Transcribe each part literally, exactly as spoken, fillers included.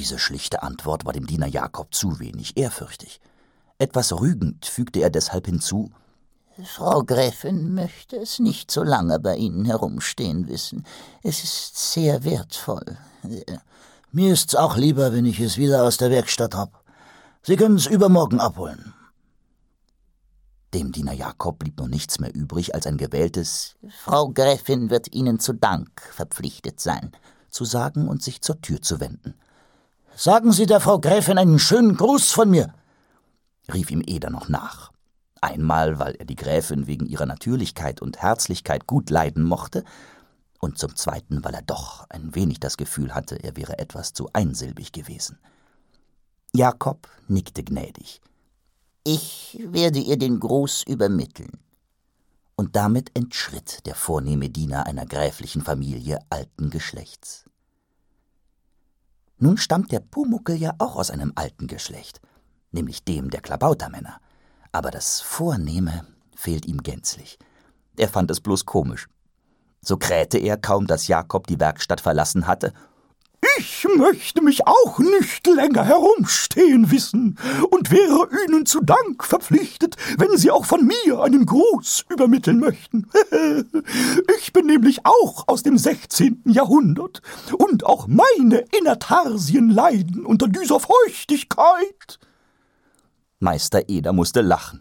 Diese schlichte Antwort war dem Diener Jakob zu wenig ehrfürchtig. Etwas rügend fügte er deshalb hinzu: »Frau Gräfin möchte es nicht so lange bei Ihnen herumstehen wissen. Es ist sehr wertvoll.« »Mir ist's auch lieber, wenn ich es wieder aus der Werkstatt hab. Sie können's übermorgen abholen.« Dem Diener Jakob blieb nun nichts mehr übrig, als ein gewähltes »Frau Gräfin wird Ihnen zu Dank verpflichtet sein«, zu sagen und sich zur Tür zu wenden. »Sagen Sie der Frau Gräfin einen schönen Gruß von mir«, rief ihm Eder noch nach. Einmal, weil er die Gräfin wegen ihrer Natürlichkeit und Herzlichkeit gut leiden mochte, und zum Zweiten, weil er doch ein wenig das Gefühl hatte, er wäre etwas zu einsilbig gewesen. Jakob nickte gnädig. »Ich werde ihr den Gruß übermitteln.« Und damit entschritt der vornehme Diener einer gräflichen Familie alten Geschlechts. Nun stammt der Pumuckl ja auch aus einem alten Geschlecht, nämlich dem der Klabautermänner. Aber das Vornehme fehlt ihm gänzlich. Er fand es bloß komisch. So krähte er, kaum dass Jakob die Werkstatt verlassen hatte: »Ich möchte mich auch nicht länger herumstehen wissen und wäre Ihnen zu Dank verpflichtet, wenn Sie auch von mir einen Gruß übermitteln möchten. Ich bin nämlich auch aus dem sechzehnten Jahrhundert und auch meine Innertarsien leiden unter dieser Feuchtigkeit.« Meister Eder musste lachen.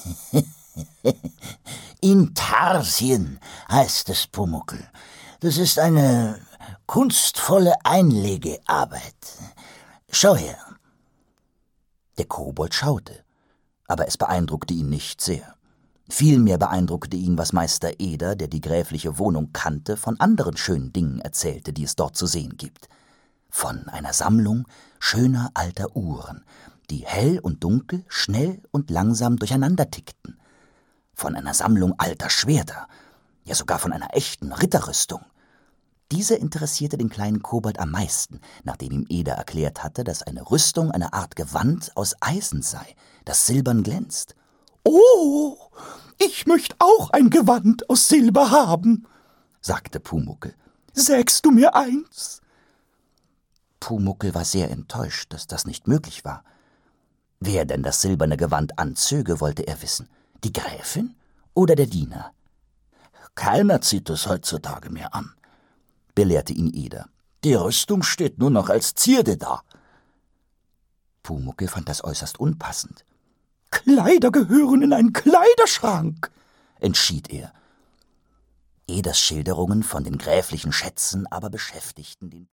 »Intarsien heißt es, Pumuckl. Das ist eine kunstvolle Einlegearbeit. Schau her.« Der Kobold schaute, aber es beeindruckte ihn nicht sehr. Vielmehr beeindruckte ihn, was Meister Eder, der die gräfliche Wohnung kannte, von anderen schönen Dingen erzählte, die es dort zu sehen gibt. Von einer Sammlung schöner alter Uhren, die hell und dunkel, schnell und langsam durcheinander tickten. Von einer Sammlung alter Schwerter, ja sogar von einer echten Ritterrüstung. Diese interessierte den kleinen Kobold am meisten, nachdem ihm Eder erklärt hatte, dass eine Rüstung eine Art Gewand aus Eisen sei, das silbern glänzt. »Oh, ich möchte auch ein Gewand aus Silber haben«, sagte Pumuckl. »Sägst du mir eins?« Pumuckl war sehr enttäuscht, dass das nicht möglich war. Wer denn das silberne Gewand anzöge, wollte er wissen. Die Gräfin oder der Diener? »Keiner zieht es heutzutage mehr an«, belehrte ihn Eder. »Die Rüstung steht nur noch als Zierde da.« Pumuckl fand das äußerst unpassend. »Kleider gehören in einen Kleiderschrank«, entschied er. Eders Schilderungen von den gräflichen Schätzen aber beschäftigten den